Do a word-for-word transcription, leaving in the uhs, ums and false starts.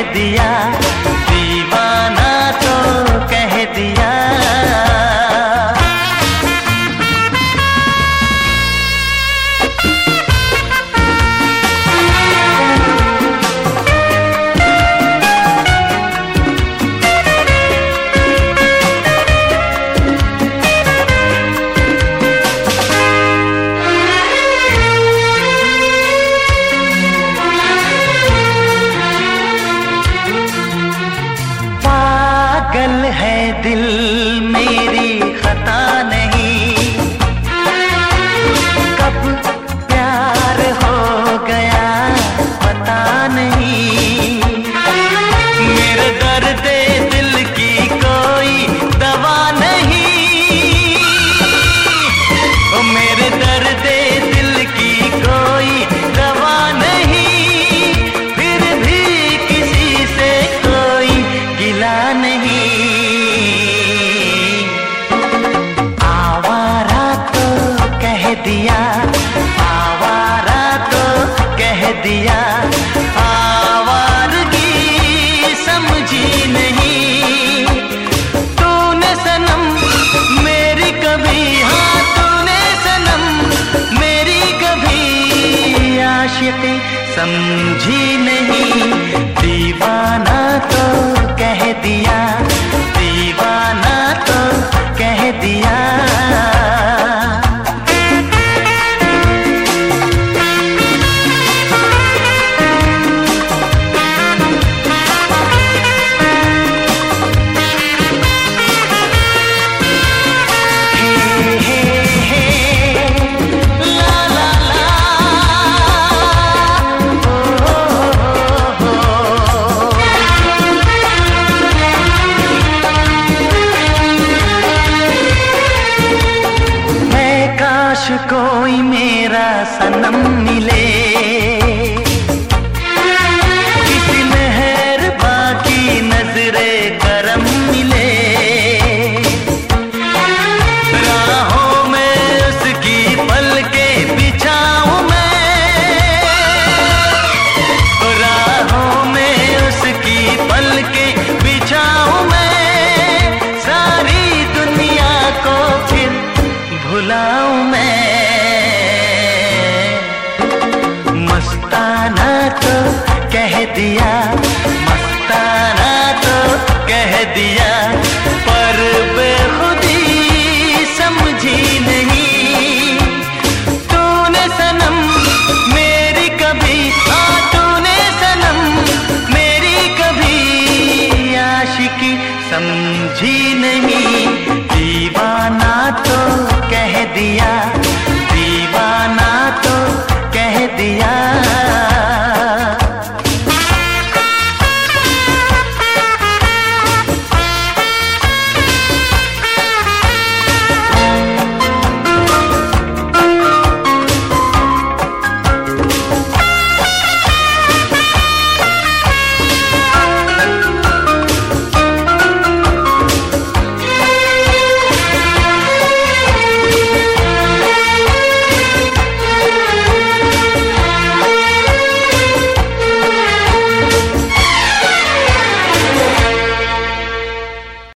दिया, दीवाना तो कह दिया। पागल है दिल मेरी खता नहीं, कब प्यार हो गया पता नहीं। मेरे दर्द दिल की कोई दवा नहीं, ओ मेरे दर्द दिल की कोई दवा नहीं, फिर भी किसी से कोई गिला नहीं। आवारा तो कह दिया, आवारा तो कह दिया, आवारगी समझी नहीं। तूने सनम मेरी कभी, हाँ तूने सनम मेरी कभी आशिकी समझी नहीं। दीवाना तो कह दिया, दीवाना तो कह दिया। कोई मेरा सनम